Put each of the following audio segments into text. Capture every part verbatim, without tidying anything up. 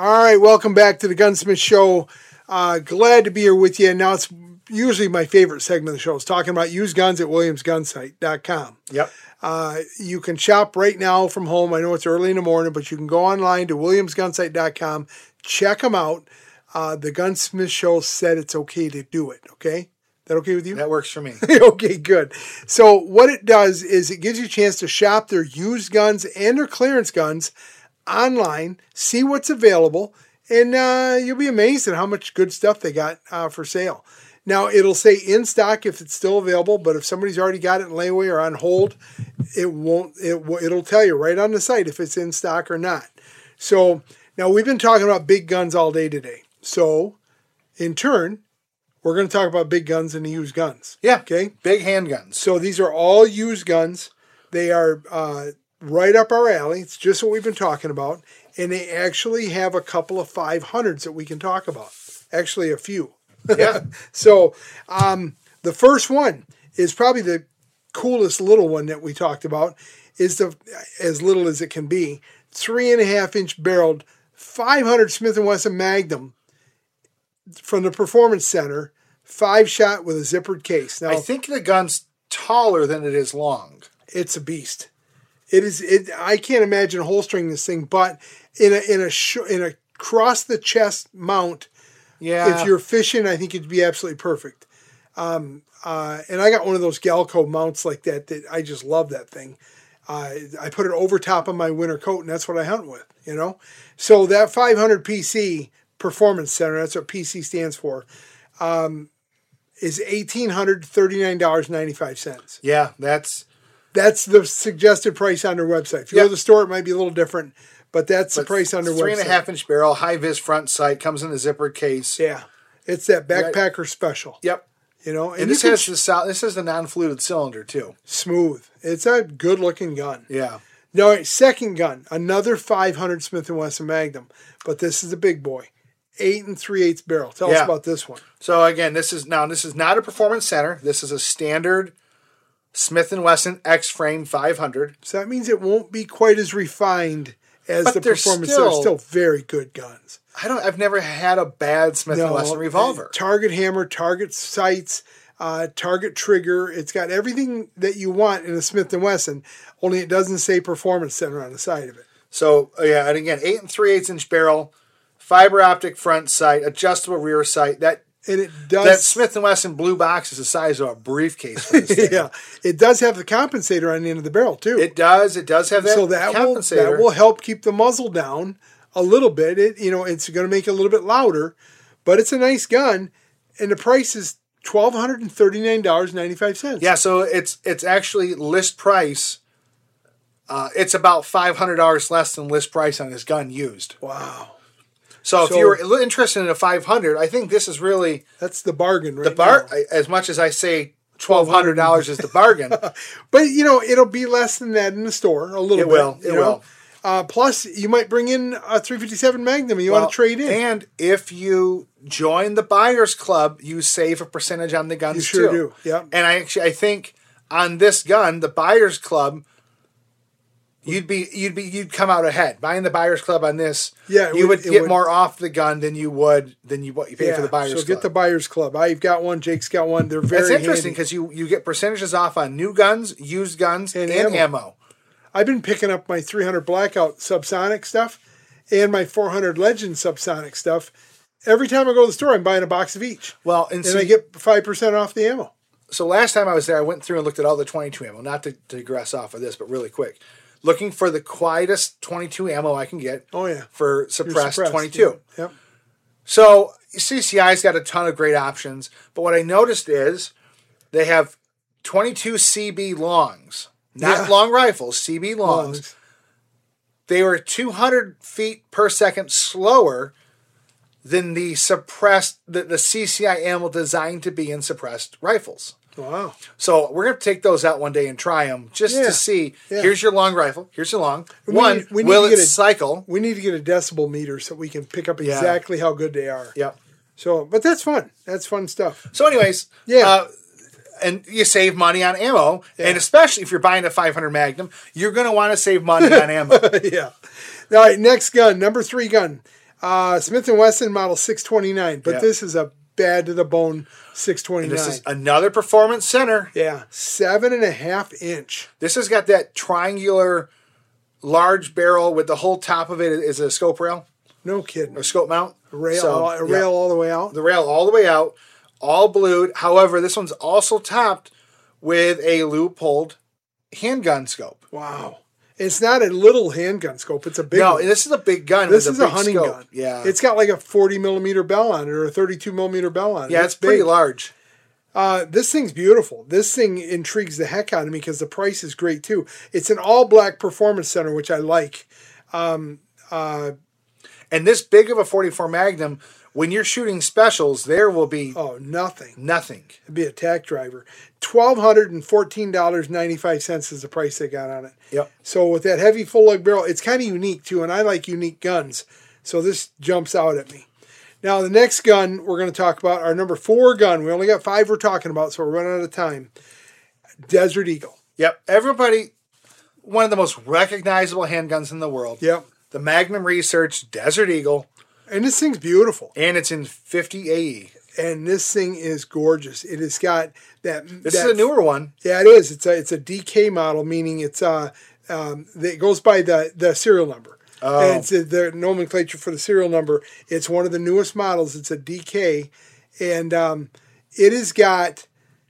All right, welcome back to the Gunsmith Show. Uh, glad to be here with you. Now, it's usually my favorite segment of the show. It's talking about used guns at williams gun site dot com. Yep. Uh, you can shop right now from home. I know it's early in the morning, but you can go online to williams gun site dot com. Check them out. Uh, the Gunsmith Show said it's okay to do it, okay? That okay with you? That works for me. Okay, good. So what it does is it gives you a chance to shop their used guns and their clearance guns online, see what's available, and uh, you'll be amazed at how much good stuff they got uh, for sale. Now, it'll say in stock if it's still available, but if somebody's already got it in layaway or on hold, it won't. It, it'll tell you right on the site if it's in stock or not. So now we've been talking about big guns all day today. So in turn, we're going to talk about big guns and used guns. Yeah. Okay. Big handguns. So these are all used guns. They are uh, right up our alley. It's just what we've been talking about. And they actually have a couple of five hundreds that we can talk about. Actually, a few. Yeah. So um, the first one is probably the coolest little one that we talked about. Is the as little as it can be. Three and a half inch barreled five hundred Smith and Wesson Magnum from the Performance Center, five shot with a zippered case. Now, I think the gun's taller than it is long. It's a beast. It is. It. I can't imagine holstering this thing, but in a in a sh- in a cross the chest mount. Yeah. If you're fishing, I think it'd be absolutely perfect. Um. Uh. And I got one of those Galco mounts like that. That I just love that thing. Uh, I put it over top of my winter coat, and that's what I hunt with. You know. So that five hundred P C Performance Center. That's what P C stands for. Um, is one thousand eight hundred thirty-nine dollars and ninety-five cents. Yeah, that's That's the suggested price on their website. If you yep. go to the store, it might be a little different, but that's but the price on their three website. Three and a half inch barrel, high vis front sight, comes in a zippered case. Yeah, it's that backpacker right. special. Yep. You know, and, and this has sh- the this is the non-fluted cylinder too. Smooth. It's a good looking gun. Yeah. Now, right, second gun, another five hundred Smith and Wesson Magnum, but this is a big boy. Eight and three eighths barrel. Tell yeah. us about this one. So again, this is now this is not a Performance Center. This is a standard Smith and Wesson X-Frame five hundred. So that means it won't be quite as refined as but the Performance Center. They're still very good guns. I don't. I've never had a bad Smith no, and Wesson revolver. Target hammer, target sights, uh, target trigger. It's got everything that you want in a Smith and Wesson. Only it doesn't say Performance Center on the side of it. So yeah, and again, eight and three eighths inch barrel. Fiber optic front sight, adjustable rear sight. That and it does that Smith and Wesson blue box is the size of a briefcase. For this thing. Yeah, it does have the compensator on the end of the barrel too. It does. It does have that. So that compensator. will that will help keep the muzzle down a little bit. It you know it's going to make it a little bit louder, but it's a nice gun, and the price is twelve hundred and thirty nine dollars and ninety five cents. Yeah, so it's it's actually list price. Uh, it's about five hundred dollars less than list price on this gun used. Wow. So, so if you're interested in a five hundred, I think this is really that's the bargain, right? The bar, now. As much as I say, twelve hundred dollars is the bargain. But you know, it'll be less than that in the store a little it bit. Will, it you will. Know? Uh, plus, you might bring in a three fifty-seven Magnum and you well, want to trade in. And if you join the Buyers Club, you save a percentage on the guns you sure too. do. Yeah. And I actually, I think on this gun, the Buyers Club. You'd be you'd be you'd come out ahead buying the Buyers Club on this. Yeah, you would, would get would, more off the gun than you would than you what you pay yeah, for the Buyers so Club. So get the Buyers Club. I've got one. Jake's got one. They're very. That's interesting because you you get percentages off on new guns, used guns, and, and ammo. ammo. I've been picking up my three hundred Blackout subsonic stuff and my four hundred Legend subsonic stuff. Every time I go to the store, I'm buying a box of each. Well, and, and so I get five percent off the ammo. So last time I was there, I went through and looked at all the twenty-two ammo. Not to digress off of this, but really quick. Looking for the quietest twenty-two ammo I can get. Oh, yeah. For suppressed, suppressed twenty-two. Yeah. Yep. So C C I's got a ton of great options. But what I noticed is they have twenty-two C B longs. Not yeah. long rifles, C B longs. longs. They were two hundred feet per second slower than the suppressed, the, the C C I ammo designed to be in suppressed rifles. Wow. So we're going to take those out one day and try them just yeah. to see. Yeah. Here's your long rifle. Here's your long. We one, need, we need will to get it a, cycle? We need to get a decibel meter so we can pick up Yeah. exactly how good they are. Yep. So, but that's fun. That's fun stuff. So anyways, yeah. Uh, and you save money on ammo. Yeah. And especially if you're buying a five hundred Magnum, you're going to want to save money on ammo. Yeah. All right, next gun, number three gun. Uh, Smith and Wesson model six twenty-nine, but Yeah. this is a bad to the bone six twenty-nine. And this is another performance center. Yeah, seven and a half inch. This has got that triangular large barrel with the whole top of it is a scope rail No kidding. or scope mount. A rail, So, a yeah, rail all the way out. the rail all the way out, all blued. However, this one's also topped with a Leupold handgun scope. Wow. It's not a little handgun scope. It's a big No, one. this is a big gun. This with is a, a big hunting scope. gun. Yeah, It's got like a forty millimeter bell on it or a thirty-two millimeter bell on it. yeah, it's, pretty big. large. Uh, this thing's beautiful. This thing intrigues the heck out of me because the price is great too. It's an all black performance center, which I like. Um, uh, And this big of a forty-four Magnum, when you're shooting specials, there will be oh, nothing. nothing. It'd be a tack driver. twelve hundred fourteen dollars and ninety-five cents is the price they got on it. Yep. So with that heavy full lug barrel, it's kind of unique too, and I like unique guns. So this jumps out at me. Now the next gun we're going to talk about, our number four gun. We only got five we're talking about, so we're running out of time. Desert Eagle. Yep. Everybody, one of the most recognizable handguns in the world. Yep. The Magnum Research Desert Eagle, And this thing's beautiful. and it's in fifty A E. And this thing is gorgeous. It has got that. This that, is a newer one. Yeah, it is. It's a it's a D K model, meaning it's uh um it goes by the the serial number. Oh. And it's uh, the nomenclature for the serial number. It's one of the newest models. It's a D K, and um, it has got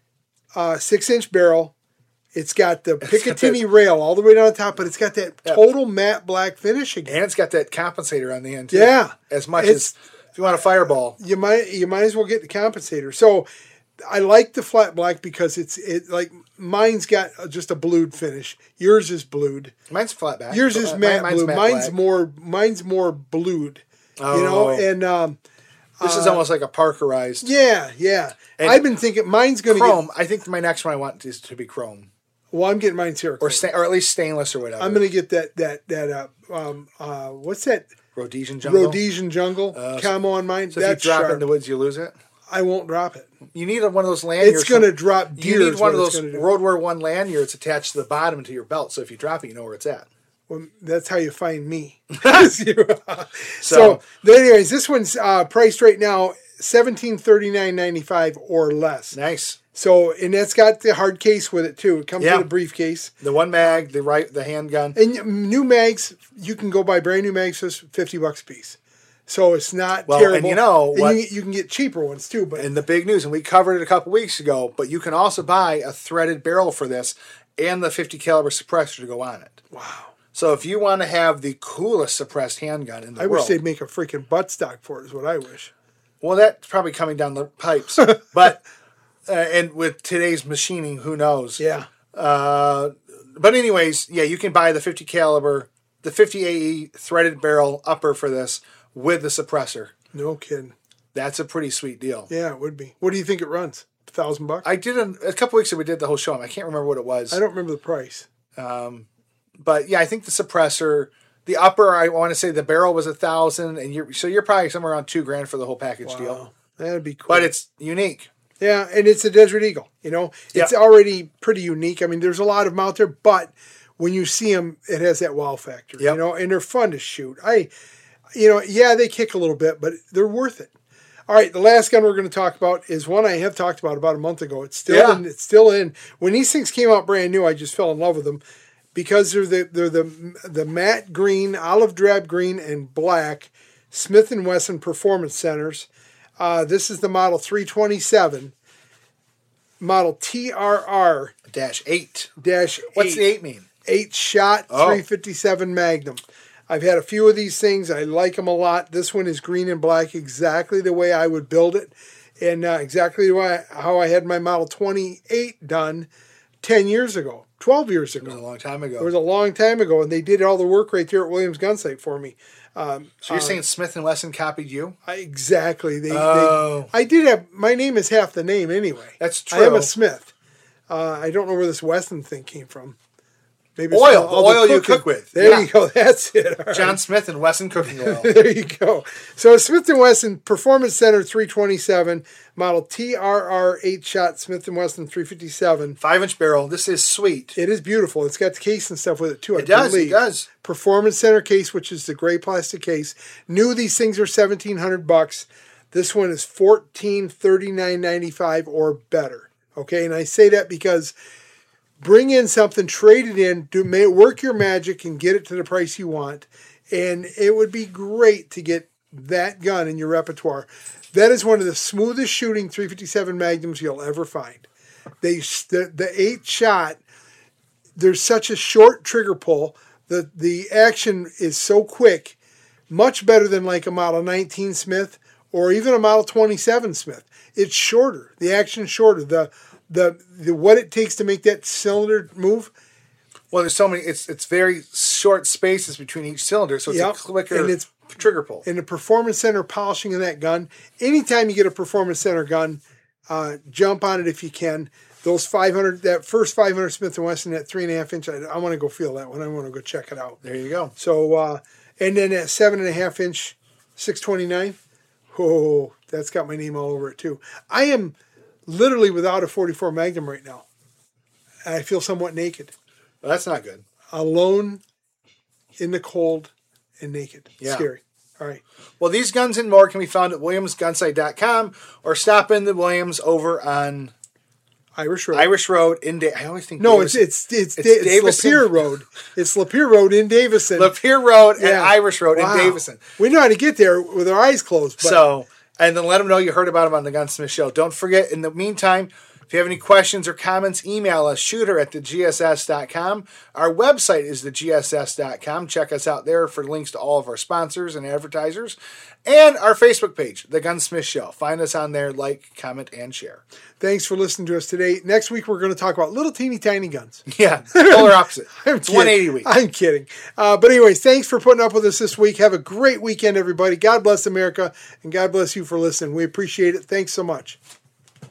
a six inch barrel. It's got the Picatinny that- rail all the way down the top, but it's got that total matte black finish again. And it's got that compensator on the end, too. Yeah. As much It's- as if you want a fireball. You might you might as well get the compensator. So I like the flat black because it's it like mine's got just a blued finish. Yours is blued. Mine's flat back. Yours is Uh, matte mine's blue. matte Mine's black. more mine's more blued. You know, Oh. and um, This is almost like a Parkerized. yeah, yeah. And I've been thinking mine's going to Chrome. get. I think my next one I want is to be chrome. Well, I'm getting mine Syracuse. Or sta- or at least stainless or whatever. I'm going to get that that that uh um uh what's that Rhodesian jungle. Rhodesian jungle Uh, camo on mine. So if That's you drop it sharp. in the woods, you lose it. I won't drop it. You need a, one of those lanyards. It's going to drop deer. You need is one of what it's those gonna do. World War One lanyards attached to the bottom to your belt, so if you drop it, you know where it's at. Well, that's how you find me. so, So- but anyways, this one's uh, priced right now seventeen thirty nine ninety five or less. Nice. So, and that's got the hard case with it too. It comes Yeah. with a briefcase. The one mag, the right, the handgun. And new mags, you can go buy brand new mags for fifty bucks a piece. So it's not Well, terrible. and you know And what- you, you can get cheaper ones too. But And the big news, and we covered it a couple weeks ago, but you can also buy a threaded barrel for this and the fifty caliber suppressor to go on it. wow, So if you want to have the coolest suppressed handgun in the I world, wish they'd make a freaking buttstock for it. Is what I wish. well, that's probably coming down the pipes. But uh, and with today's machining, who knows? Yeah. Uh, but anyways, yeah, you can buy the fifty caliber, the fifty A E threaded barrel upper for this with the suppressor. No kidding. That's a pretty sweet deal. Yeah, it would be. What do you think it runs? A thousand bucks? I did an, a couple weeks ago. We did the whole show. I can't remember what it was. I don't remember the price. But yeah, I think the suppressor, the upper, I want to say the barrel was a thousand, and you're so you're probably somewhere around two grand for the whole package deal. Wow, that'd be cool. But it's unique. Yeah, and it's a Desert Eagle. You know, it's Yeah. already pretty unique. I mean, there's a lot of them out there, but when you see them, it has that wow factor. Yep. You know, and they're fun to shoot. I, you know, yeah, they kick a little bit, but they're worth it. All right, the last gun we're going to talk about is one I have talked about about a month ago. It's still Yeah. in. It's still in. When these things came out brand new, I just fell in love with them because they're the they're the the matte green, olive drab green, and black Smith and Wesson Performance Centers. Uh, this is the model three twenty-seven, model T R R Dash eight. dash What's the eight mean? eight shot Oh. three fifty-seven Magnum. I've had a few of these things. I like them a lot. This one is green and black, exactly the way I would build it, and uh, exactly the way how I had my Model twenty-eight done ten years ago, twelve years It was a ago. long time ago. It was a long time ago, and they did all the work right there at Williams Gun Site for me. Um, so you're saying Smith and Wesson copied you? I, exactly. They, Oh. they, I did have my name is half the name anyway. That's I am true. a Smith. Uh, I don't know where this Weston thing came from. Maybe it's Oil, all the oil you cooking. cook with. There Yeah. you go. That's it. All right. John Smith and Wesson cooking oil. There you go. So Smith and Wesson Performance Center three twenty-seven, model T R R eight shot Smith and Wesson three fifty-seven. Five inch barrel. This is sweet. It is beautiful. It's got the case and stuff with it too. I It does. believe. It does. Performance Center case, which is the gray plastic case. New, these things are seventeen hundred bucks. This one is fourteen thirty-nine ninety-five or better. Okay, and I say that because bring in something, trade it in, do may work your magic and get it to the price you want. And it would be great to get that gun in your repertoire. That is one of the smoothest shooting three fifty-seven Magnums you'll ever find. They the, the eight shot, there's such a short trigger pull. The the action is so quick, much better than like a Model nineteen Smith or even a Model twenty-seven Smith. It's shorter. The action's shorter. The The, the what it takes to make that cylinder move. Well, there's so many. It's it's very short spaces between each cylinder, so it's Yep. a quicker And it's- trigger pull. And the Performance Center polishing of that gun. Anytime you get a Performance Center gun, uh, jump on it if you can. Those five hundred, that first five hundred Smith and Wesson, that three and a half inch. I, I want to go feel that one. I want to go check it out. There you go. So, uh, and then that seven and a half inch six twenty-nine. Oh, that's got my name all over it too. I am literally without a forty-four Magnum right now. I feel somewhat naked. Well, that's not good. Alone, in the cold, and naked. Yeah. Scary. All right. Well, these guns and more can be found at williams gun sight dot com or stop in the Williams over on Irish Road. Irish Road in Da- I always think No, Davison. it's it's it's, It's Da- it's Davison. Lapeer Road. It's Lapeer Road in Davison. Lapeer Road and Yeah. Irish Road Wow. in Davison. We know how to get there with our eyes closed. But So, and then let them know you heard about them on the Gunsmith Show. Don't forget, in the meantime, if you have any questions or comments, email us, shooter at the G S S dot com. Our website is the G S S dot com. Check us out there for links to all of our sponsors and advertisers. And our Facebook page, The Gunsmith Show. Find us on there, like, comment, and share. thanks for listening to us today. Next week, we're going to talk about little teeny tiny guns. Yeah, polar opposite. I'm It's kidding. one eighty week. I'm kidding. Uh, but anyways, thanks for putting up with us this week. Have a great weekend, everybody. God bless America, and God bless you for listening. We appreciate it. Thanks so much.